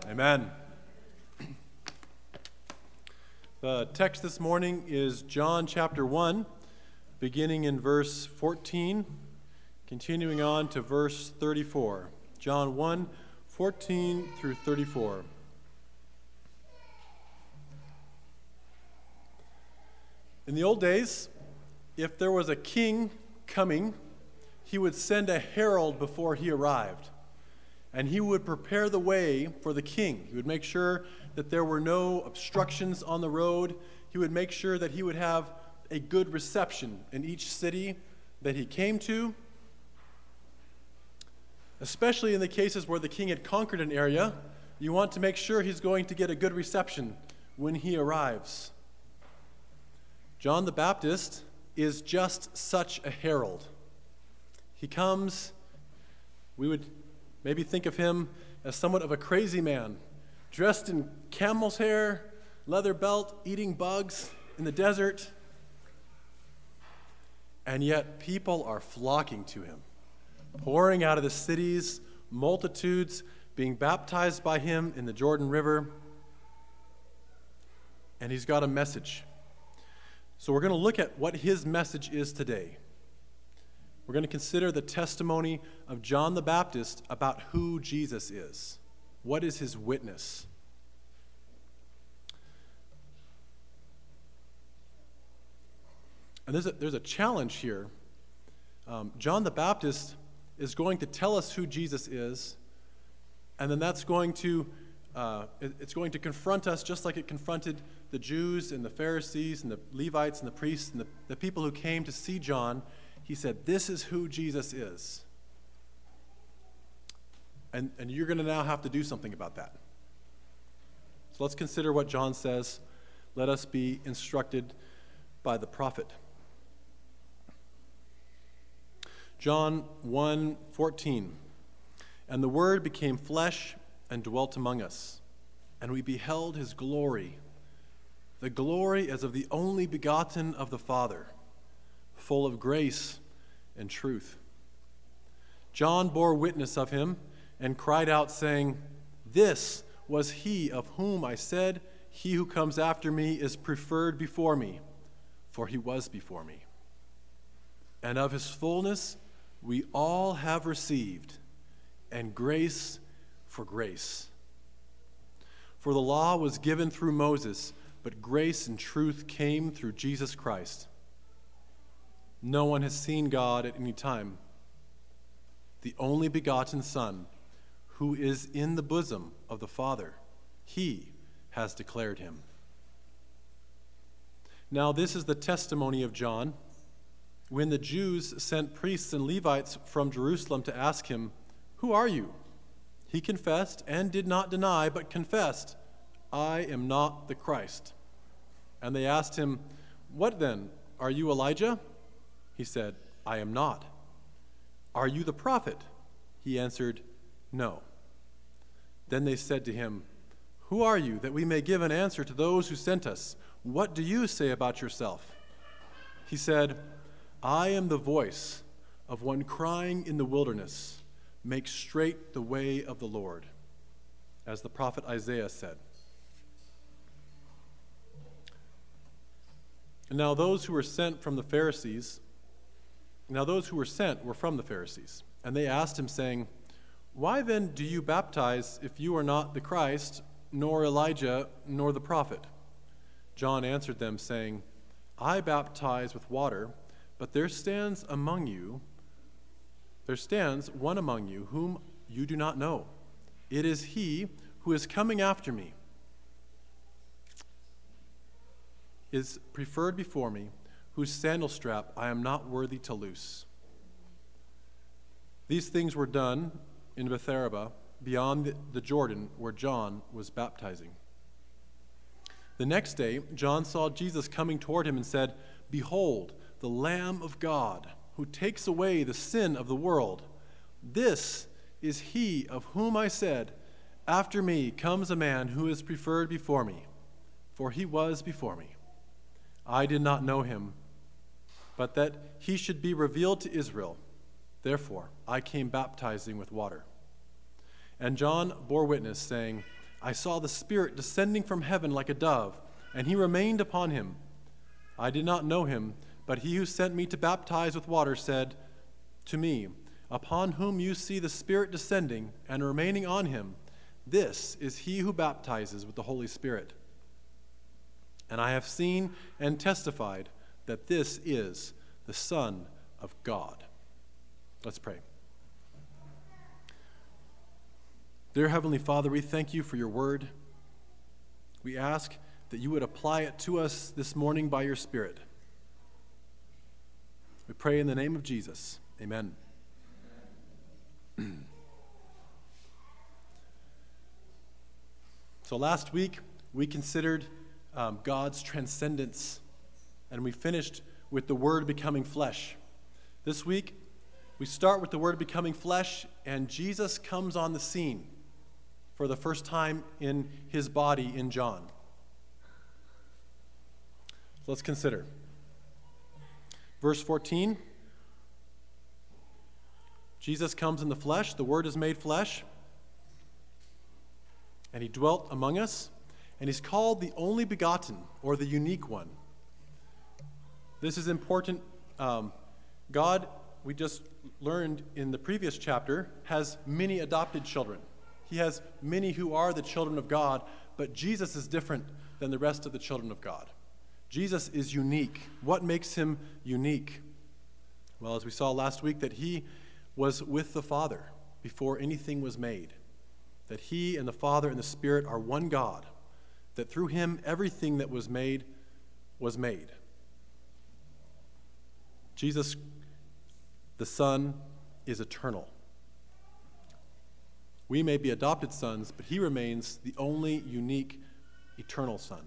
Amen. The text this morning is John chapter 1, beginning in verse 14, continuing on to verse 34. John 1, 14 through 34. In the old days, if there was a king coming, he would send a herald before he arrived, and he would prepare the way for the king. He would make sure that there were no obstructions on the road. He would make sure that he would have a good reception in each city that he came to, especially in the cases where the king had conquered an area. You want to make sure he's going to get a good reception when he arrives. John the Baptist is just such a herald. He comes, we would maybe think of him as somewhat of a crazy man, dressed in camel's hair, leather belt, eating bugs in the desert. And yet people are flocking to him, pouring out of the cities, multitudes being baptized by him in the Jordan River. And he's got a message. So we're going to look at what his message is today. We're going to consider the testimony of John the Baptist about who Jesus is. What is his witness? And there's a challenge here. John the Baptist is going to tell us who Jesus is, and then that's going to it's going to confront us just like it confronted the Jews and the Pharisees and the Levites and the priests and the people who came to see John. He said, this is who Jesus is. And you're going to now have to do something about that. So let's consider what John says. Let us be instructed by the prophet. John 1:14. And the Word became flesh and dwelt among us, and we beheld his glory, the glory as of the only begotten of the Father, full of grace and truth. John bore witness of him and cried out, saying, this was he of whom I said, he who comes after me is preferred before me, for he was before me. And of his fullness we all have received, and grace for grace. For the law was given through Moses, but grace and truth came through Jesus Christ. No one has seen God at any time. The only begotten Son, who is in the bosom of the Father, he has declared him. Now this is the testimony of John. When the Jews sent priests and Levites from Jerusalem to ask him, who are you? He confessed and did not deny, but confessed, I am not the Christ. And they asked him, what then? Are you Elijah? He said, I am not. Are you the prophet? He answered, no. Then they said to him, who are you, that we may give an answer to those who sent us? What do you say about yourself? He said, I am the voice of one crying in the wilderness, make straight the way of the Lord, as the prophet Isaiah said. And now those who were sent were from the Pharisees, and they asked him, saying, why then do you baptize if you are not the Christ, nor Elijah, nor the prophet? John answered them, saying, I baptize with water, but there stands one among you whom you do not know. It is he who is coming after me, is preferred before me, whose sandal strap I am not worthy to loose. These things were done in Bethabara, beyond the Jordan, where John was baptizing. The next day, John saw Jesus coming toward him and said, behold, the Lamb of God, who takes away the sin of the world. This is he of whom I said, after me comes a man who is preferred before me, for he was before me. I did not know him, but that he should be revealed to Israel. Therefore, I came baptizing with water. And John bore witness, saying, I saw the Spirit descending from heaven like a dove, and he remained upon him. I did not know him, but he who sent me to baptize with water said to me, upon whom you see the Spirit descending and remaining on him, this is he who baptizes with the Holy Spirit. And I have seen and testified that this is the Son of God. Let's pray. Dear Heavenly Father, we thank you for your word. We ask that you would apply it to us this morning by your Spirit. We pray in the name of Jesus. Amen. So last week, we considered God's transcendence, and we finished with the Word becoming flesh. This week, we start with the Word becoming flesh, and Jesus comes on the scene for the first time in his body in John. Let's consider. Verse 14, Jesus comes in the flesh, the Word is made flesh, and he dwelt among us, and he's called the only begotten, or the unique one. This is important. God, we just learned in the previous chapter, has many adopted children. He has many who are the children of God, but Jesus is different than the rest of the children of God. Jesus is unique. What makes him unique? Well, as we saw last week, that he was with the Father before anything was made. That he and the Father and the Spirit are one God. That through him, everything that was made was made. Jesus, the Son, is eternal. We may be adopted sons, but he remains the only unique, eternal Son.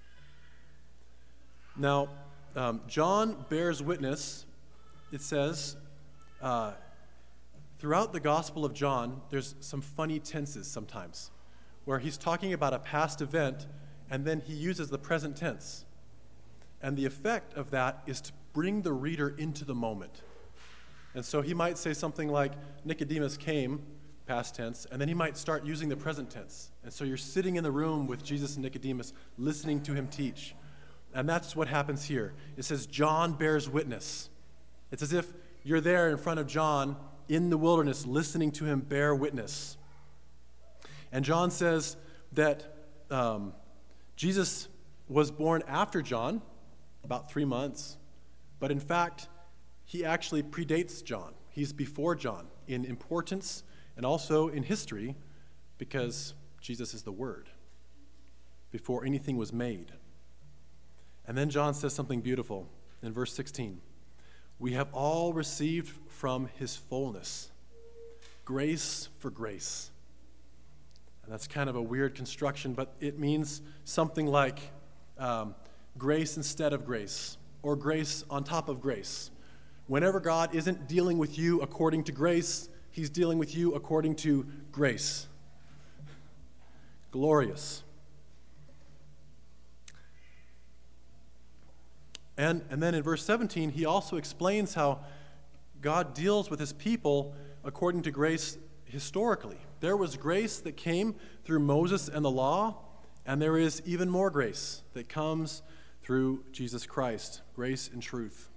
Now, John bears witness, it says, throughout the Gospel of John, there's some funny tenses sometimes, where he's talking about a past event, and then he uses the present tense. And the effect of that is to bring the reader into the moment. And so he might say something like, Nicodemus came, past tense, and then he might start using the present tense. And so you're sitting in the room with Jesus and Nicodemus, listening to him teach. And that's what happens here. It says, John bears witness. It's as if you're there in front of John in the wilderness, listening to him bear witness. And John says that Jesus was born after John, about 3 months, but in fact, he actually predates John. He's before John in importance and also in history, because Jesus is the Word, before anything was made. And then John says something beautiful in verse 16. We have all received from his fullness, grace for grace. And that's kind of a weird construction, but it means something like grace instead of grace, or grace on top of grace. Whenever God isn't dealing with you according to grace, he's dealing with you according to grace. Glorious. And then in verse 17, he also explains how God deals with his people according to grace historically. There was grace that came through Moses and the law, and there is even more grace that comes through Jesus Christ, grace and truth.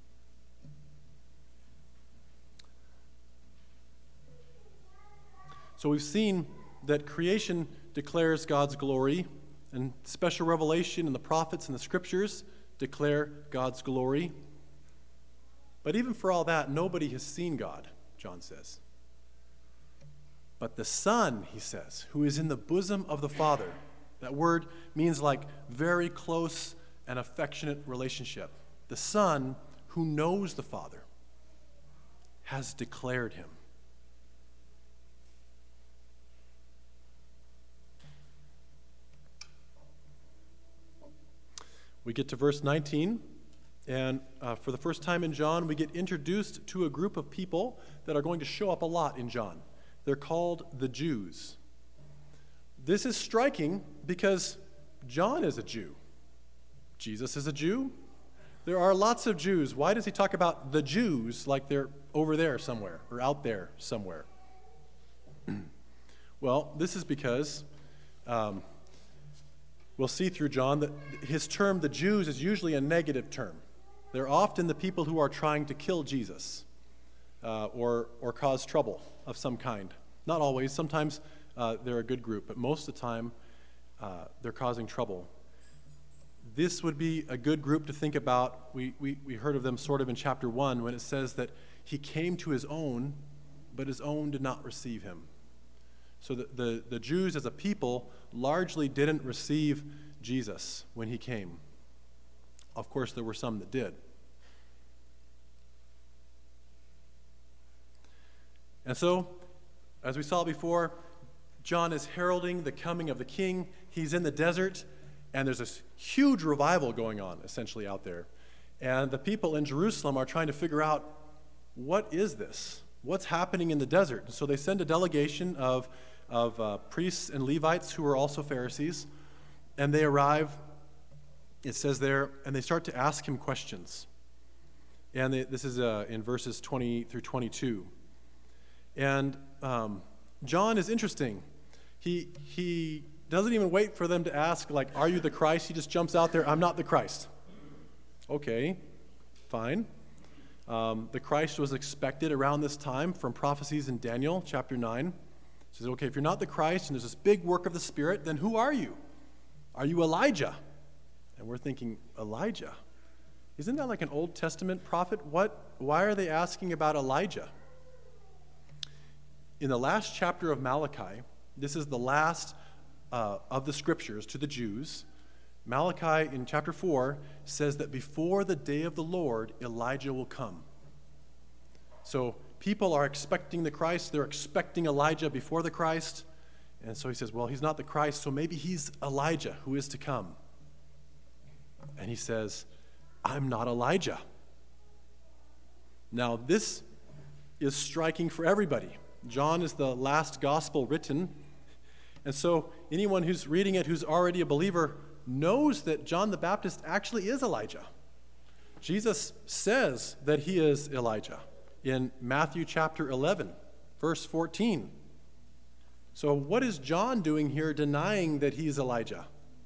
So we've seen that creation declares God's glory, and special revelation in the prophets and the scriptures declare God's glory. But even for all that, nobody has seen God, John says. But the Son, he says, who is in the bosom of the Father, that word means like very close and affectionate relationship. The Son, who knows the Father, has declared him. We get to verse 19, and for the first time in John, we get introduced to a group of people that are going to show up a lot in John. They're called the Jews. This is striking because John is a Jew. Jesus is a Jew. There are lots of Jews. Why does he talk about the Jews like they're over there somewhere or out there somewhere? Well, this is because we'll see through John that his term, the Jews, is usually a negative term. They're often the people who are trying to kill Jesus or cause trouble of some kind. Not always. Sometimes they're a good group, but most of the time they're causing trouble. This would be a good group to think about. We heard of them sort of in chapter 1 when it says that he came to his own, but his own did not receive him. So the Jews as a people largely didn't receive Jesus when he came. Of course, there were some that did. And so, as we saw before, John is heralding the coming of the king. He's in the desert, and there's this huge revival going on, essentially, out there. And the people in Jerusalem are trying to figure out, what is this? What's happening in the desert? And so they send a delegation of priests and Levites who are also Pharisees, and they arrive, it says there, and they start to ask him questions. And this is in verses 20 through 22. And John is interesting. He doesn't even wait for them to ask, like, are you the Christ? He just jumps out there, I'm not the Christ. Okay, fine. The Christ was expected around this time from prophecies in Daniel chapter 9. It says, okay, if you're not the Christ and there's this big work of the Spirit, then who are you? Are you Elijah? And we're thinking, Elijah? Isn't that like an Old Testament prophet? Why are they asking about Elijah? In the last chapter of Malachi, this is the last of the scriptures to the Jews. Malachi in chapter 4 says that before the day of the Lord, Elijah will come. So people are expecting the Christ. They're expecting Elijah before the Christ. And so he says, well, he's not the Christ, so maybe he's Elijah who is to come. And he says, I'm not Elijah. Now, this is striking for everybody. John is the last gospel written. And so anyone who's reading it who's already a believer knows that John the Baptist actually is Elijah. Jesus says that he is Elijah in Matthew chapter 11, verse 14. So what is John doing here denying that he's Elijah?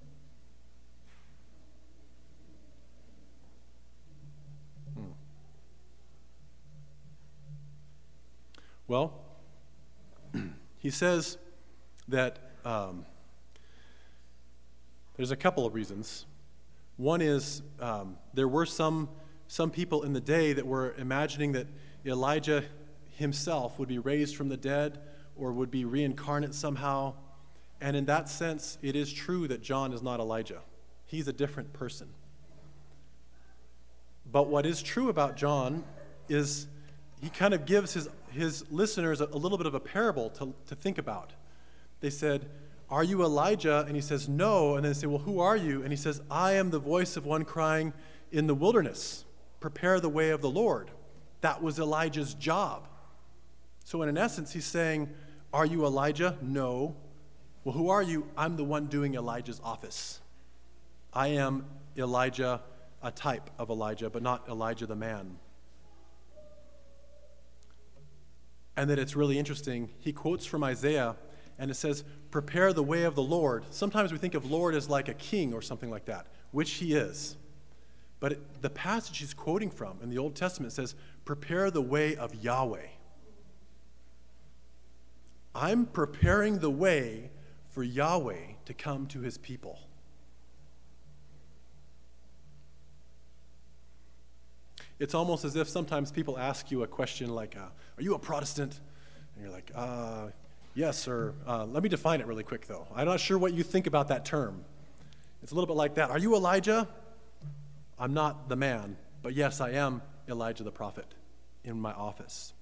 Well, he says that there's a couple of reasons. One is there were some people in the day that were imagining that Elijah himself would be raised from the dead or would be reincarnate somehow. And in that sense, it is true that John is not Elijah. He's a different person. But what is true about John is he kind of gives his listeners a little bit of a parable to think about. They said, are you Elijah? And he says, no. And then they say, well, who are you? And he says, I am the voice of one crying in the wilderness, prepare the way of the Lord. That was Elijah's job. So in essence, he's saying, are you Elijah? No. Well, who are you? I'm the one doing Elijah's office. I am Elijah, a type of Elijah, but not Elijah the man. And then it's really interesting. He quotes from Isaiah, and it says, prepare the way of the Lord. Sometimes we think of Lord as like a king or something like that, which he is. But the passage he's quoting from in the Old Testament says, prepare the way of Yahweh. I'm preparing the way for Yahweh to come to his people. It's almost as if sometimes people ask you a question like, are you a Protestant? And you're like, yes, or let me define it really quick, though. I'm not sure what you think about that term. It's a little bit like that. Are you Elijah? I'm not the man, but yes, I am Elijah the prophet in my office.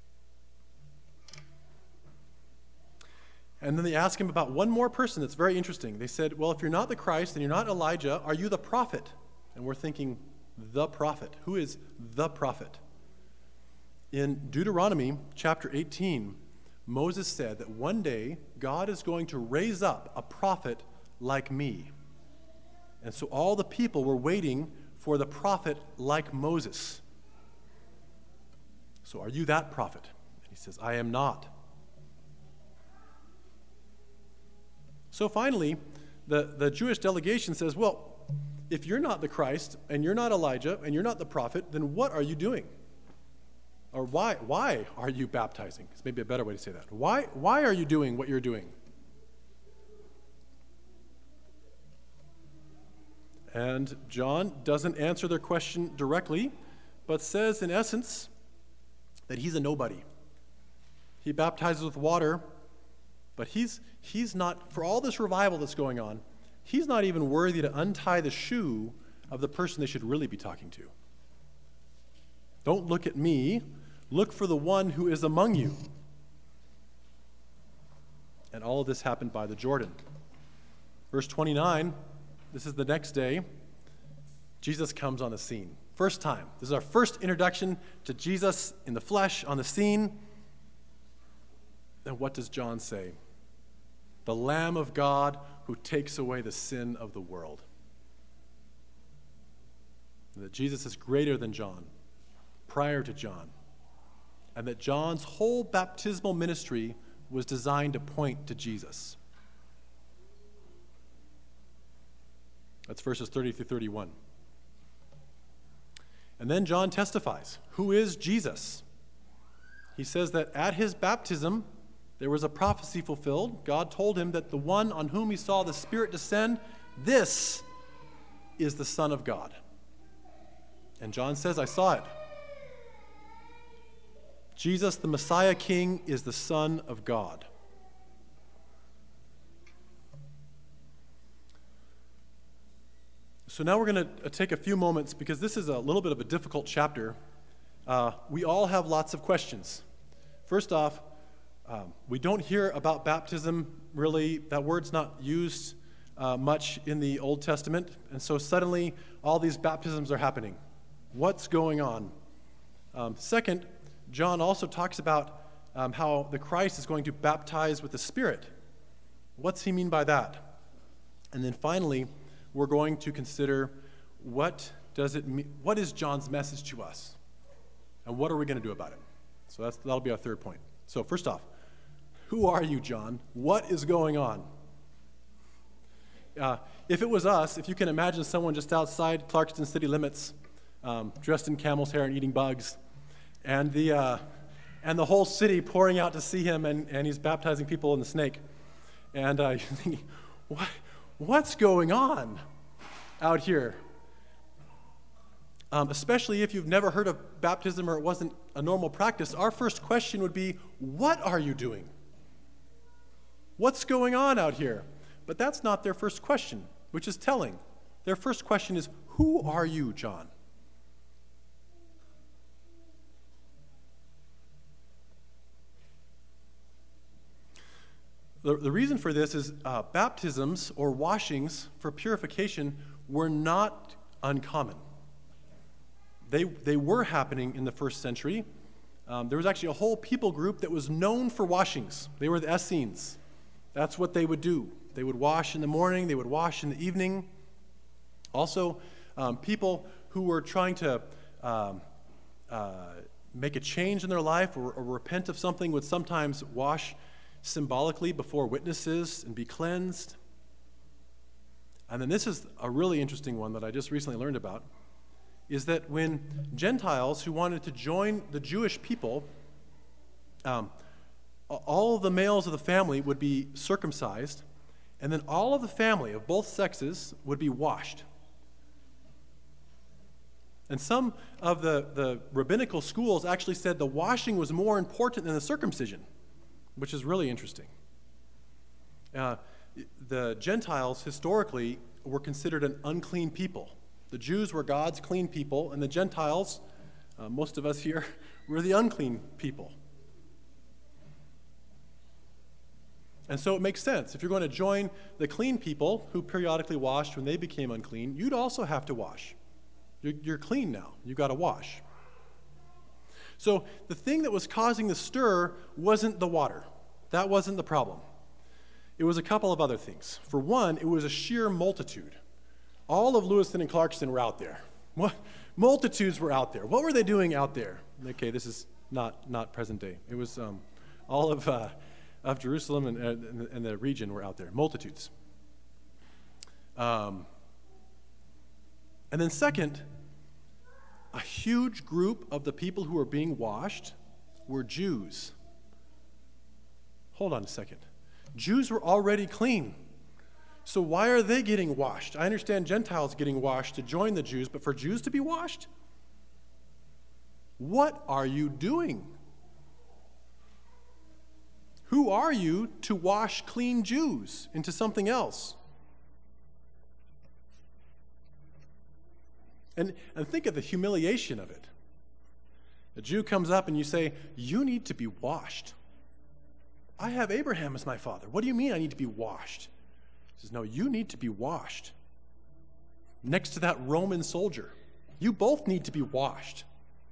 And then they ask him about one more person that's very interesting. They said, well, if you're not the Christ and you're not Elijah, are you the prophet? And we're thinking, the prophet. Who is the prophet? In Deuteronomy chapter 18, Moses said that one day God is going to raise up a prophet like me. And so all the people were waiting for the prophet like Moses. So are you that prophet? And he says, I am not. So finally, the Jewish delegation says, well, if you're not the Christ, and you're not Elijah, and you're not the prophet, then what are you doing? Or why are you baptizing? It's maybe a better way to say that. Why are you doing what you're doing? And John doesn't answer their question directly, but says in essence that he's a nobody. He baptizes with water, but he's not, for all this revival that's going on, he's not even worthy to untie the shoe of the person they should really be talking to. Don't look at me. Look for the one who is among you. And all of this happened by the Jordan. Verse 29, this is the next day. Jesus comes on the scene. First time. This is our first introduction to Jesus in the flesh on the scene. And what does John say? The Lamb of God who takes away the sin of the world. That Jesus is greater than John, prior to John. And that John's whole baptismal ministry was designed to point to Jesus. That's verses 30 through 31. And then John testifies. Who is Jesus? He says that at his baptism, there was a prophecy fulfilled. God told him that the one on whom he saw the Spirit descend, this is the Son of God. And John says, I saw it. Jesus, the Messiah King, is the Son of God. So now we're going to take a few moments, because this is a little bit of a difficult chapter. We all have lots of questions. First off, we don't hear about baptism, really. That word's not used much in the Old Testament. And so suddenly, all these baptisms are happening. What's going on? Second, John also talks about how the Christ is going to baptize with the Spirit. What's he mean by that? And then finally, we're going to consider what is John's message to us? And what are we going to do about it? So that'll be our third point. So first off, who are you, John? What is going on? If it was us, if you can imagine someone just outside Clarkston city limits, dressed in camel's hair and eating bugs, and the whole city pouring out to see him, and he's baptizing people in the snake. And you're thinking, what's going on out here? Especially if you've never heard of baptism or it wasn't a normal practice, our first question would be, what are you doing? What's going on out here? But that's not their first question, which is telling. Their first question is, who are you, John? The reason for this is baptisms or washings for purification were not uncommon. They were happening in the first century. There was actually a whole people group that was known for washings. They were the Essenes. That's what they would do. They would wash in the morning. They would wash in the evening. Also, people who were trying to make a change in their life or repent of something would sometimes wash symbolically before witnesses and be cleansed. And then this is a really interesting one that I just recently learned about, is that when Gentiles who wanted to join the Jewish people, all of the males of the family would be circumcised, and then all of the family of both sexes would be washed. And some of the rabbinical schools actually said the washing was more important than the circumcision, which is really interesting. The Gentiles historically were considered an unclean people. The Jews were God's clean people, and the Gentiles, most of us here, were the unclean people. And so it makes sense. If you're going to join the clean people who periodically washed when they became unclean, you'd also have to wash. You're clean now. You've got to wash. So the thing that was causing the stir wasn't the water. That wasn't the problem. It was a couple of other things. For one, it was a sheer multitude. All of Lewiston and Clarkston were out there. Multitudes were out there. What were they doing out there? Okay, this is not present day. It was all of of Jerusalem and the region were out there, multitudes. And then second, a huge group of the people who were being washed were Jews. Hold on a second. Jews were already clean. So why are they getting washed? I understand Gentiles getting washed to join the Jews, but for Jews to be washed? What are you doing? Who are you to wash clean Jews into something else? And think of the humiliation of it. A Jew comes up and you say, you need to be washed. I have Abraham as my father. What do you mean I need to be washed? He says, no, you need to be washed. Next to that Roman soldier. You both need to be washed.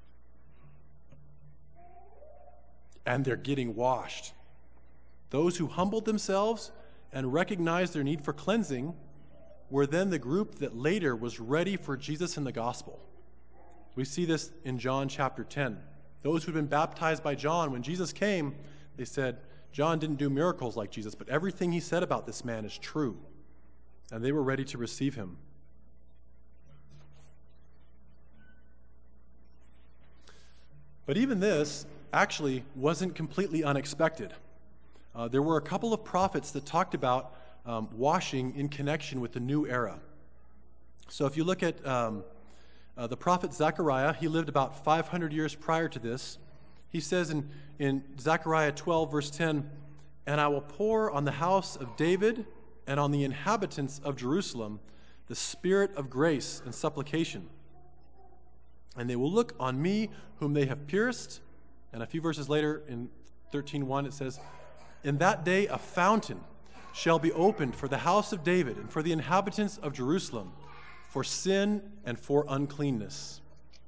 And they're getting washed. Those who humbled themselves and recognized their need for cleansing were then the group that later was ready for Jesus in the gospel. We see this in John chapter 10. Those who'd been baptized by John, when Jesus came, they said, John didn't do miracles like Jesus, but everything he said about this man is true. And they were ready to receive him. But even this actually wasn't completely unexpected. There were a couple of prophets that talked about washing in connection with the new era. So if you look at the prophet Zechariah, he lived about 500 years prior to this. He says in Zechariah 12, verse 10, and I will pour on the house of David and on the inhabitants of Jerusalem the spirit of grace and supplication. And they will look on me whom they have pierced. And a few verses later in 13:1 it says, in that day a fountain shall be opened for the house of David and for the inhabitants of Jerusalem, for sin and for uncleanness.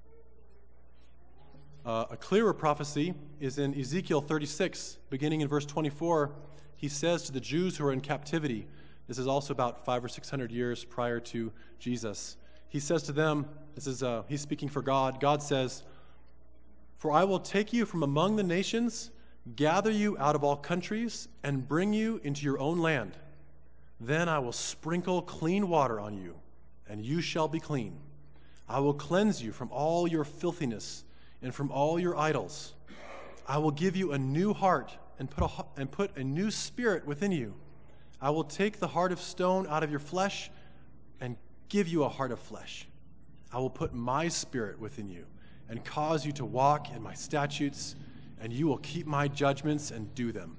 A clearer prophecy is in Ezekiel 36, beginning in verse 24. He says to the Jews who are in captivity, this is also about 500 or 600 years prior to Jesus. He says to them, he's speaking for God. God says, for I will take you from among the nations, gather you out of all countries, and bring you into your own land. Then I will sprinkle clean water on you, and you shall be clean. I will cleanse you from all your filthiness and from all your idols. I will give you a new heart and put a new spirit within you. I will take the heart of stone out of your flesh and give you a heart of flesh. I will put my spirit within you and cause you to walk in my statutes, and you will keep my judgments and do them.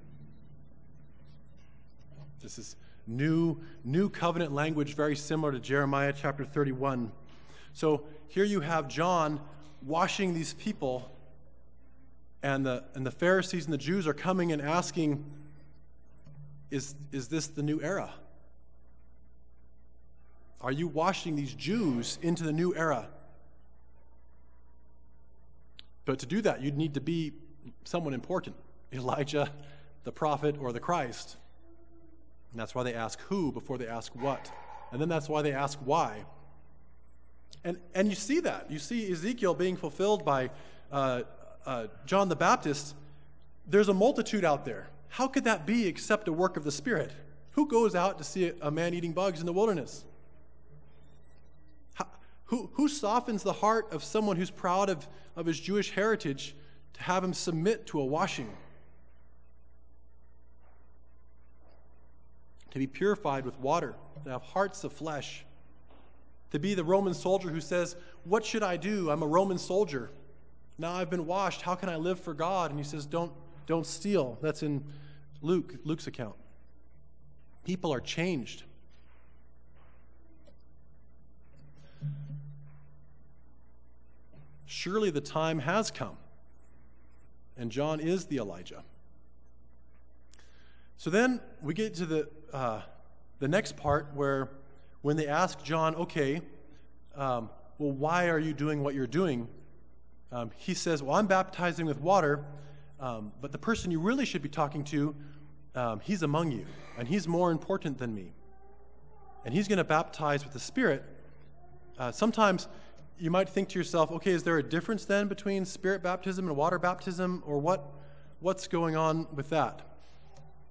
This is new covenant language, very similar to Jeremiah chapter 31. So here you have John washing these people, and the Pharisees and the Jews are coming and asking, is this the new era? Are you washing these Jews into the new era? But to do that, you'd need to be someone important, Elijah, the prophet, or the Christ. And that's why they ask who before they ask what. And then that's why they ask why. And you see that. You see Ezekiel being fulfilled by John the Baptist. There's a multitude out there. How could that be except a work of the Spirit? Who goes out to see a man eating bugs in the wilderness? Who softens the heart of someone who's proud of his Jewish heritage to have him submit to a washing? To be purified with water, to have hearts of flesh. To be the Roman soldier who says, what should I do? I'm a Roman soldier. Now I've been washed. How can I live for God? And he says, don't steal. That's in Luke's account. People are changed. Surely the time has come, and John is the Elijah. So then we get to the next part where when they ask John, okay, well, why are you doing what you're doing? He says, well, I'm baptizing with water, but the person you really should be talking to, he's among you, and he's more important than me. And he's going to baptize with the Spirit. Sometimes you might think to yourself, okay, is there a difference then between Spirit baptism and water baptism, or what's going on with that?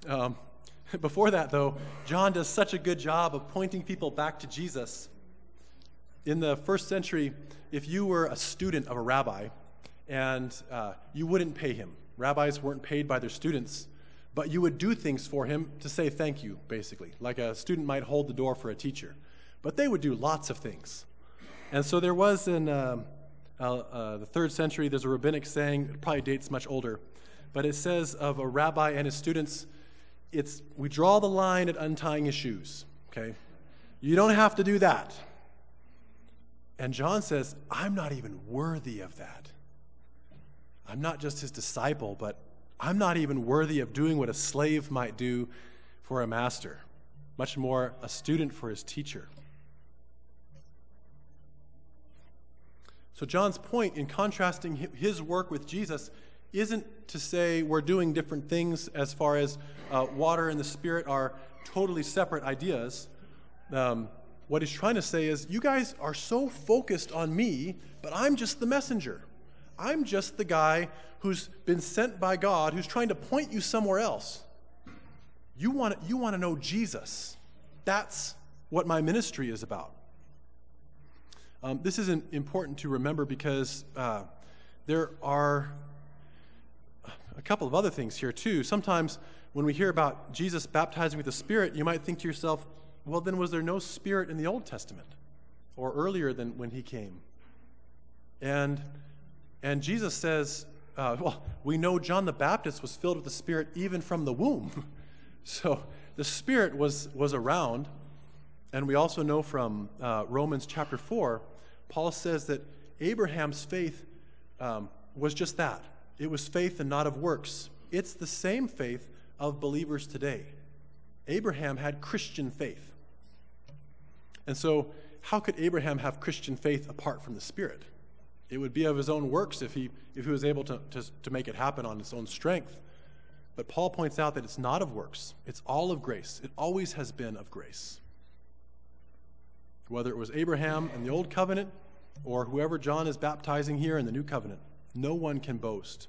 Before that, though, John does such a good job of pointing people back to Jesus. In the first century, if you were a student of a rabbi and you wouldn't pay him, rabbis weren't paid by their students, but you would do things for him to say thank you, basically, like a student might hold the door for a teacher. But they would do lots of things. And so there was in the 3rd century, there's a rabbinic saying, it probably dates much older, but it says of a rabbi and his students, we draw the line at untying his shoes, okay? You don't have to do that. And John says, I'm not even worthy of that. I'm not just his disciple, but I'm not even worthy of doing what a slave might do for a master, much more a student for his teacher. So John's point in contrasting his work with Jesus isn't to say we're doing different things as far as water and the Spirit are totally separate ideas. What he's trying to say is, you guys are so focused on me, but I'm just the messenger. I'm just the guy who's been sent by God, who's trying to point you somewhere else. You want to know Jesus. That's what my ministry is about. This is important to remember because there are a couple of other things here too. Sometimes when we hear about Jesus baptizing with the Spirit, you might think to yourself, well, then was there no Spirit in the Old Testament or earlier than when he came? And Jesus says, well, we know John the Baptist was filled with the Spirit even from the womb. So the Spirit was around. And we also know from Romans chapter 4, Paul says that Abraham's faith was just that. It was faith and not of works. It's the same faith of believers today. Abraham had Christian faith. And so how could Abraham have Christian faith apart from the Spirit? It would be of his own works if he was able to make it happen on his own strength. But Paul points out that it's not of works. It's all of grace. It always has been of grace. Whether it was Abraham in the Old Covenant or whoever John is baptizing here in the New Covenant, no one can boast.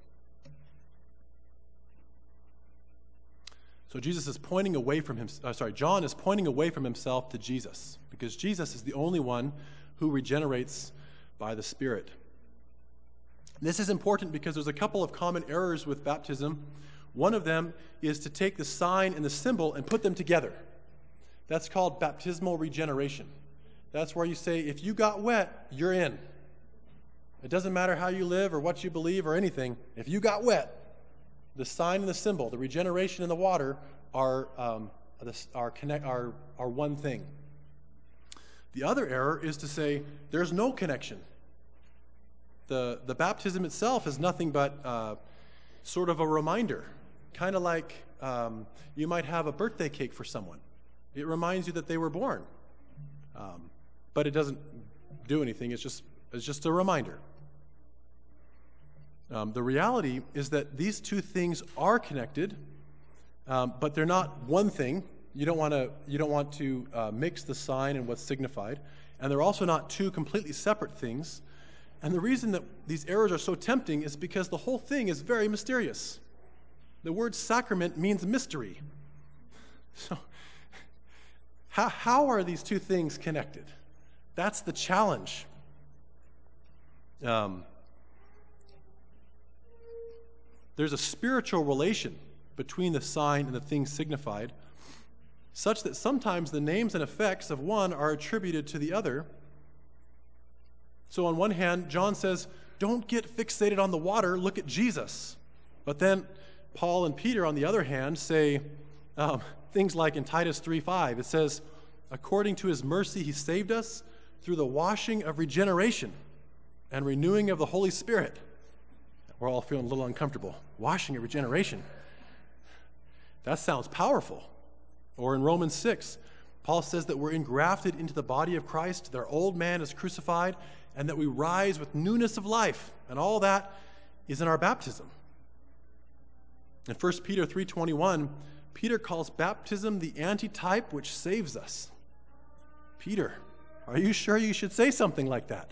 So John is pointing away from himself to Jesus, because Jesus is the only one who regenerates by the Spirit. This is important because there's a couple of common errors with baptism. One of them is to take the sign and the symbol and put them together. That's called baptismal regeneration. That's where you say, if you got wet, you're in. It doesn't matter how you live or what you believe or anything. If you got wet, the sign and the symbol, the regeneration and the water are one thing. The other error is to say there's no connection. The baptism itself is nothing but sort of a reminder, kind of like you might have a birthday cake for someone. It reminds you that they were born, but it doesn't do anything. It's just a reminder. The reality is that these two things are connected, but they're not one thing. You don't want to mix the sign and what's signified, and they're also not two completely separate things. And the reason that these errors are so tempting is because the whole thing is very mysterious. The word sacrament means mystery. So how are these two things connected? That's the challenge. There's a spiritual relation between the sign and the thing signified, such that sometimes the names and effects of one are attributed to the other. So on one hand, John says, don't get fixated on the water, look at Jesus. But then Paul and Peter, on the other hand, say things like in Titus 3:5, it says, according to his mercy he saved us through the washing of regeneration and renewing of the Holy Spirit. We're all feeling a little uncomfortable. Washing of regeneration. That sounds powerful. Or in Romans 6, Paul says that we're engrafted into the body of Christ, that our old man is crucified, and that we rise with newness of life. And all that is in our baptism. In 1 Peter 3:21, Peter calls baptism the antitype which saves us. Peter, are you sure you should say something like that?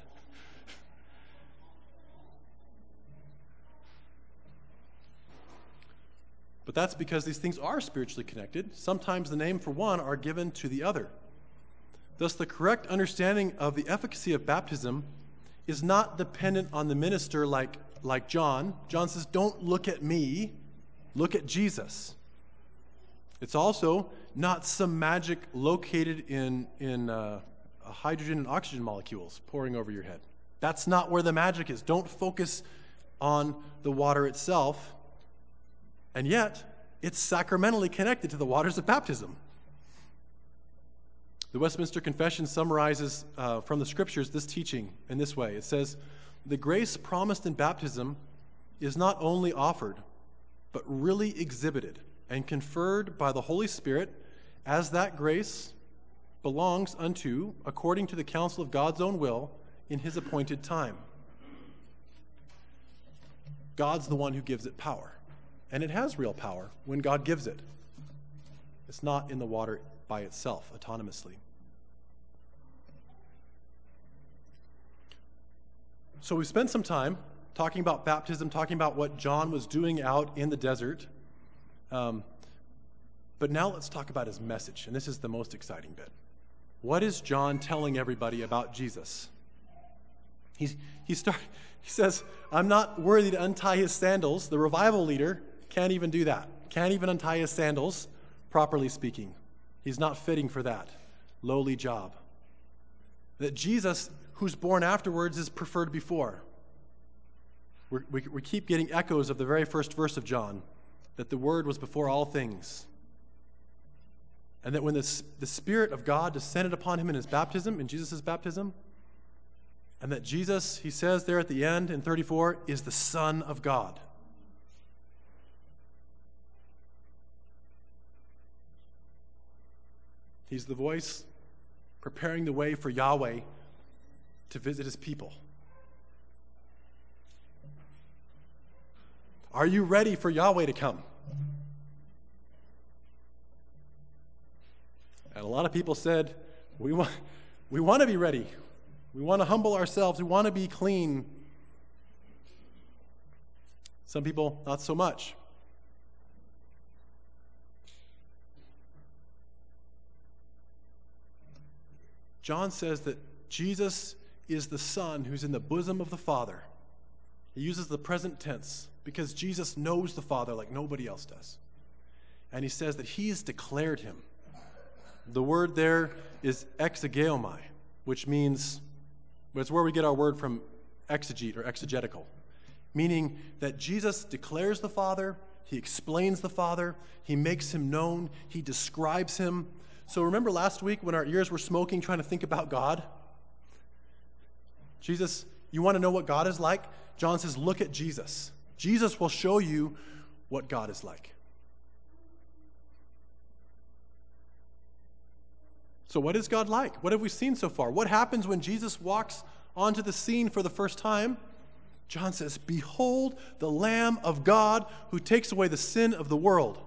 But that's because these things are spiritually connected. Sometimes the name for one are given to the other. Thus, the correct understanding of the efficacy of baptism is not dependent on the minister like John. John says, don't look at me, look at Jesus. It's also not some magic located in hydrogen and oxygen molecules pouring over your head. That's not where the magic is. Don't focus on the water itself. And yet, it's sacramentally connected to the waters of baptism. The Westminster Confession summarizes from the Scriptures this teaching in this way. It says, the grace promised in baptism is not only offered, but really exhibited and conferred by the Holy Spirit as that grace belongs unto, according to the counsel of God's own will, in his appointed time. God's the one who gives it power. And it has real power when God gives it. It's not in the water by itself, autonomously. So we spent some time talking about baptism, talking about what John was doing out in the desert. But now let's talk about his message. And this is the most exciting bit. What is John telling everybody about Jesus? He says, I'm not worthy to untie his sandals. The revival leader can't even do that. Can't even untie his sandals, properly speaking. He's not fitting for that lowly job. That Jesus, who's born afterwards, is preferred before. We keep getting echoes of the very first verse of John, that the Word was before all things. And that when the Spirit of God descended upon him in his baptism, in Jesus' baptism, and that Jesus, he says there at the end in 34, is the Son of God. He's the voice preparing the way for Yahweh to visit his people. Are you ready for Yahweh to come? And a lot of people said, we want to be ready. We want to humble ourselves. We want to be clean. Some people, not so much. John says that Jesus is the Son who's in the bosom of the Father. He uses the present tense because Jesus knows the Father like nobody else does. And he says that he's declared him. The word there is exegeomai, which means, it's where we get our word from exegete or exegetical, meaning that Jesus declares the Father, he explains the Father, he makes him known, he describes him. So remember last week when our ears were smoking trying to think about God? Jesus, you want to know what God is like? John says, look at Jesus. Jesus will show you what God is like. So what is God like? What have we seen so far? What happens when Jesus walks onto the scene for the first time? John says, behold the Lamb of God who takes away the sin of the world.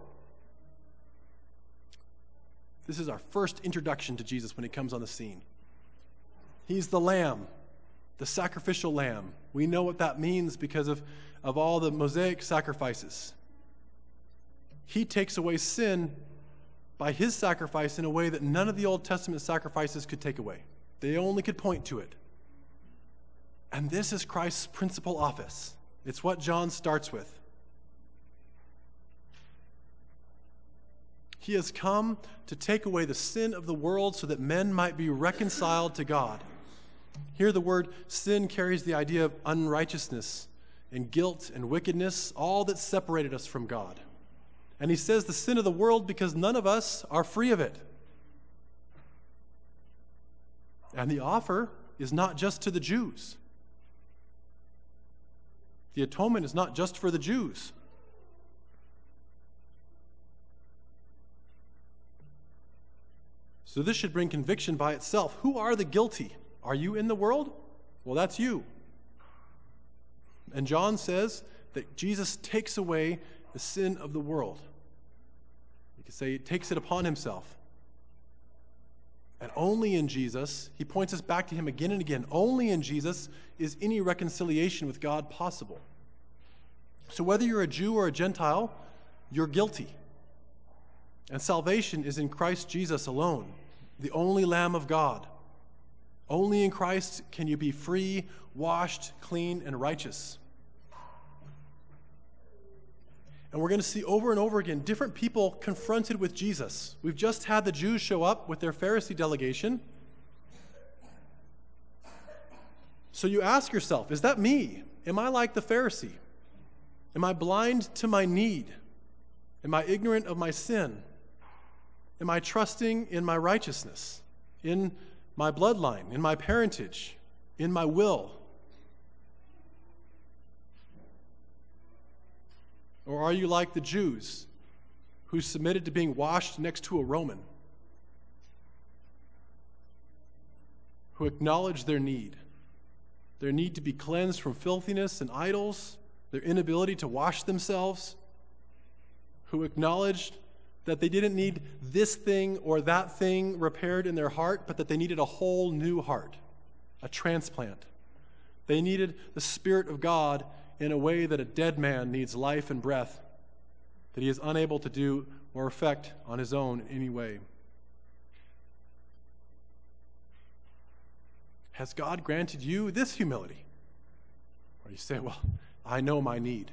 This is our first introduction to Jesus when he comes on the scene. He's the Lamb, the sacrificial Lamb. We know what that means because of all the Mosaic sacrifices. He takes away sin by his sacrifice in a way that none of the Old Testament sacrifices could take away. They only could point to it. And this is Christ's principal office. It's what John starts with. He has come to take away the sin of the world so that men might be reconciled to God. Here the word sin carries the idea of unrighteousness and guilt and wickedness, all that separated us from God. And he says the sin of the world because none of us are free of it. And the offer is not just to the Jews. The atonement is not just for the Jews. So this should bring conviction by itself. Who are the guilty? Are you in the world? Well, that's you. And John says that Jesus takes away the sin of the world. You could say he takes it upon himself. And only in Jesus, he points us back to him again and again, only in Jesus is any reconciliation with God possible. So whether you're a Jew or a Gentile, you're guilty. And salvation is in Christ Jesus alone, the only Lamb of God. Only in Christ can you be free, washed, clean, and righteous. And we're going to see over and over again different people confronted with Jesus. We've just had the Jews show up with their Pharisee delegation. So you ask yourself, is that me? Am I like the Pharisee? Am I blind to my need? Am I ignorant of my sin? Am I trusting in my righteousness, in my bloodline, in my parentage, in my will? Or are you like the Jews who submitted to being washed next to a Roman, who acknowledged their need to be cleansed from filthiness and idols, their inability to wash themselves, who acknowledged that they didn't need this thing or that thing repaired in their heart, but that they needed a whole new heart, a transplant. They needed the Spirit of God in a way that a dead man needs life and breath, that he is unable to do or effect on his own in any way. Has God granted you this humility? Or you say, well, I know my need.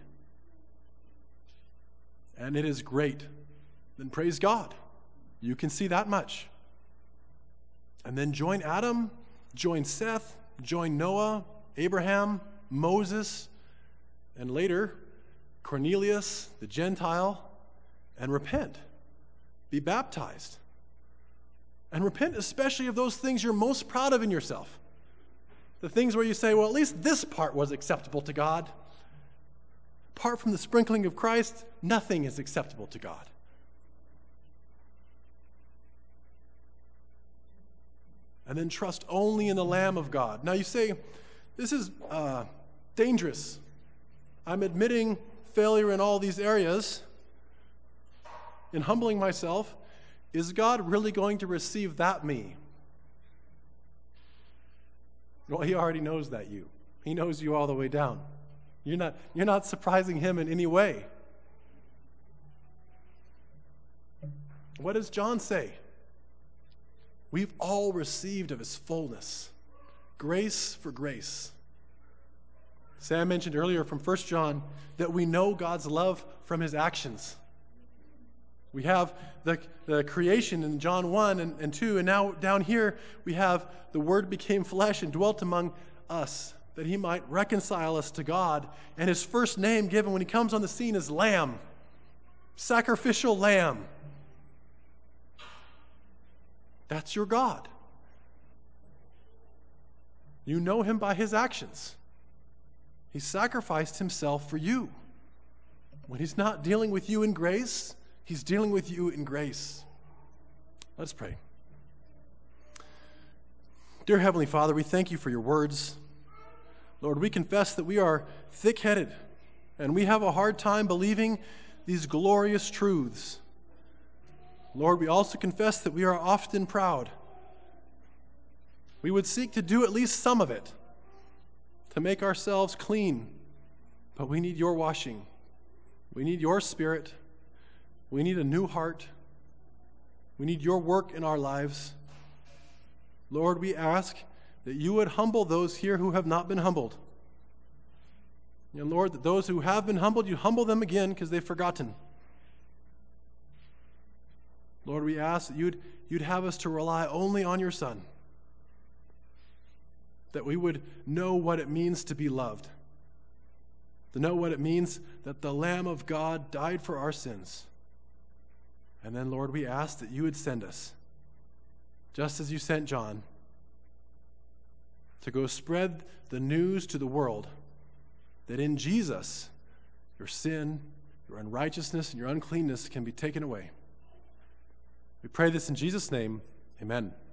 And it is great. Then praise God. You can see that much. And then join Adam, join Seth, join Noah, Abraham, Moses, and later Cornelius, the Gentile, and repent. Be baptized. And repent especially of those things you're most proud of in yourself. The things where you say, well, at least this part was acceptable to God. Apart from the sprinkling of Christ, nothing is acceptable to God. And then trust only in the Lamb of God. Now you say, this is dangerous. I'm admitting failure in all these areas, in humbling myself. Is God really going to receive that me? Well, he already knows that you. He knows you all the way down. You're not surprising him in any way. What does John say? We've all received of his fullness, grace for grace. Sam mentioned earlier from 1 John that we know God's love from his actions. We have the creation in John 1 and 2, and now down here we have the Word became flesh and dwelt among us, that he might reconcile us to God. And his first name given when he comes on the scene is Lamb, sacrificial Lamb. That's your God. You know him by his actions. He sacrificed himself for you. When he's not dealing with you in grace, he's dealing with you in grace. Let's pray. Dear Heavenly Father, we thank you for your words. Lord, we confess that we are thick-headed and we have a hard time believing these glorious truths. Lord, we also confess that we are often proud. We would seek to do at least some of it, to make ourselves clean, but we need your washing. We need your Spirit. We need a new heart. We need your work in our lives. Lord, we ask that you would humble those here who have not been humbled. And Lord, that those who have been humbled, you humble them again because they've forgotten. Lord, we ask that you'd have us to rely only on your Son, that we would know what it means to be loved, to know what it means that the Lamb of God died for our sins. And then, Lord, we ask that you would send us, just as you sent John, to go spread the news to the world that in Jesus, your sin, your unrighteousness, and your uncleanness can be taken away. We pray this in Jesus' name. Amen.